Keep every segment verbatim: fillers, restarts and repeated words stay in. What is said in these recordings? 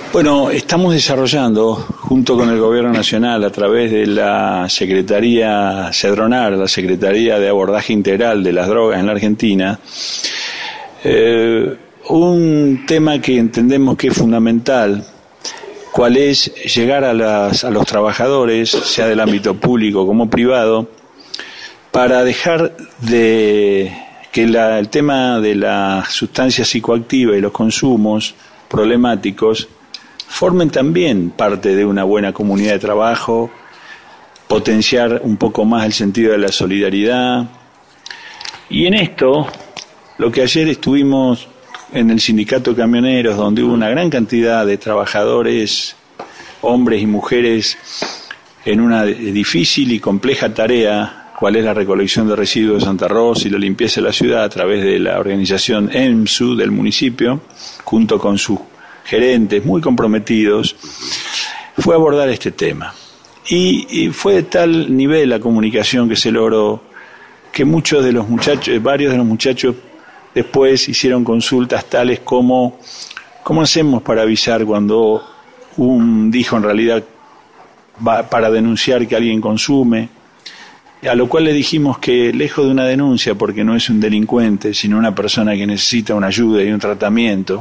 Bueno, estamos desarrollando, junto con el Gobierno Nacional, a través de la Secretaría Cedronar, la Secretaría de Abordaje Integral de las Drogas en la Argentina, eh, un tema que entendemos que es fundamental, cuál es llegar a, las, a los trabajadores, sea del ámbito público como privado, para dejar de que la, el tema de las sustancias psicoactivas y los consumos problemáticos formen también parte de una buena comunidad de trabajo, potenciar un poco más el sentido de la solidaridad. Y en esto, lo que ayer estuvimos en el sindicato de camioneros, donde hubo una gran cantidad de trabajadores, hombres y mujeres, en una difícil y compleja tarea, cuál es la recolección de residuos de Santa Rosa y la limpieza de la ciudad a través de la organización EMSU del municipio, junto con sus gerentes muy comprometidos, fue abordar este tema. Y, y fue de tal nivel la comunicación que se logró que muchos de los muchachos, varios de los muchachos después hicieron consultas tales como ¿cómo hacemos para avisar cuando un dijo en realidad va para denunciar que alguien consume? A lo cual le dijimos que lejos de una denuncia, porque no es un delincuente, sino una persona que necesita una ayuda y un tratamiento,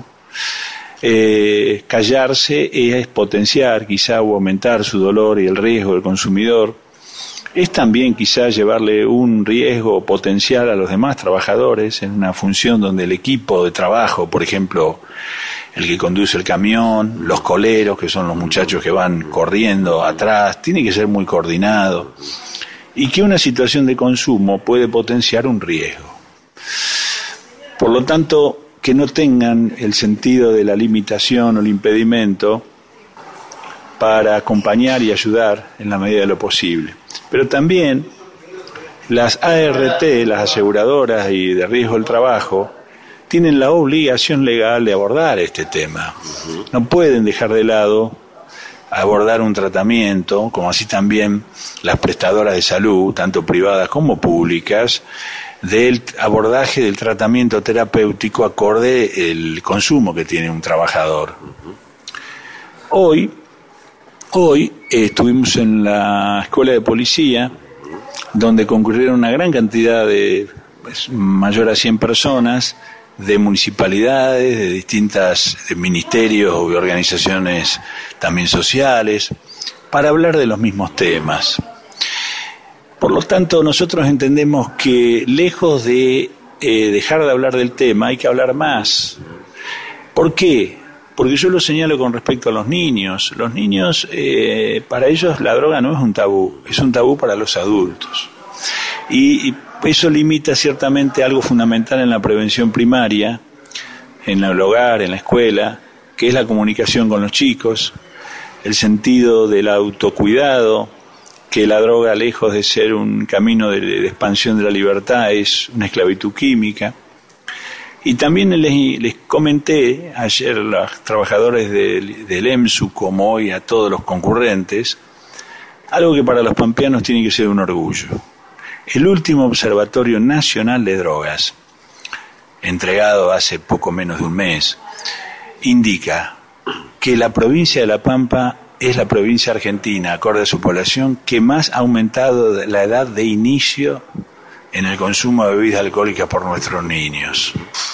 Eh, callarse es potenciar quizá o aumentar su dolor y el riesgo del consumidor. Es también quizá llevarle un riesgo potencial a los demás trabajadores en una función donde el equipo de trabajo, por ejemplo, el que conduce el camión, los coleros, que son los muchachos que van corriendo atrás, tiene que ser muy coordinado, y que una situación de consumo puede potenciar un riesgo. Por lo tanto, que no tengan el sentido de la limitación o el impedimento para acompañar y ayudar en la medida de lo posible. Pero también las A R T, las aseguradoras y de riesgo del trabajo, tienen la obligación legal de abordar este tema. No pueden dejar de lado abordar un tratamiento, como así también las prestadoras de salud, tanto privadas como públicas, del abordaje del tratamiento terapéutico acorde el consumo que tiene un trabajador. Hoy, hoy eh, estuvimos en la escuela de policía, donde concurrieron una gran cantidad de, pues, mayor a cien personas, de municipalidades, de distintas de ministerios y organizaciones también sociales, para hablar de los mismos temas. Por lo tanto, nosotros entendemos que lejos de eh, dejar de hablar del tema, hay que hablar más. ¿Por qué? Porque yo lo señalo con respecto a los niños. Los niños, eh, para ellos la droga no es un tabú, es un tabú para los adultos. Y, y eso limita ciertamente algo fundamental en la prevención primaria, en el hogar, en la escuela, que es la comunicación con los chicos, el sentido del autocuidado, que la droga, lejos de ser un camino de, de expansión de la libertad, es una esclavitud química. Y también les, les comenté ayer a los trabajadores del, del EMSU, como hoy a todos los concurrentes, algo que para los pampeanos tiene que ser un orgullo. El último Observatorio Nacional de Drogas, entregado hace poco menos de un mes, indica que la provincia de La Pampa es la provincia argentina, acorde a su población, que más ha aumentado la edad de inicio en el consumo de bebidas alcohólicas por nuestros niños.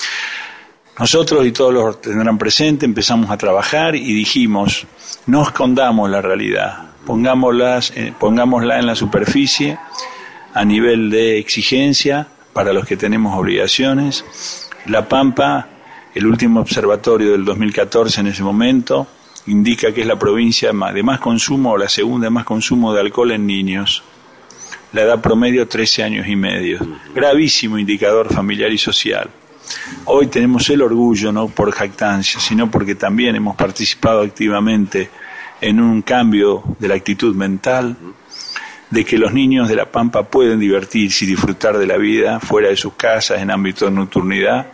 Nosotros, y todos los tendrán presente, empezamos a trabajar y dijimos, no escondamos la realidad, pongámoslas, eh, pongámosla en la superficie a nivel de exigencia para los que tenemos obligaciones. La Pampa, el último observatorio del dos mil catorce en ese momento, indica que es la provincia de más consumo o la segunda de más consumo de alcohol en niños. La edad promedio trece años y medio. Gravísimo indicador familiar y social. Hoy tenemos el orgullo, no por jactancia, sino porque también hemos participado activamente en un cambio de la actitud mental, de que los niños de La Pampa pueden divertirse y disfrutar de la vida fuera de sus casas, en ámbito de nocturnidad,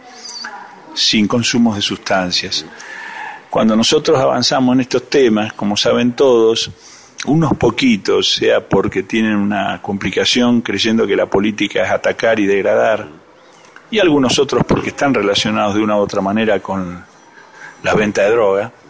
sin consumos de sustancias. Cuando nosotros avanzamos en estos temas, como saben todos, unos poquitos, sea porque tienen una complicación creyendo que la política es atacar y degradar, y algunos otros porque están relacionados de una u otra manera con la venta de droga,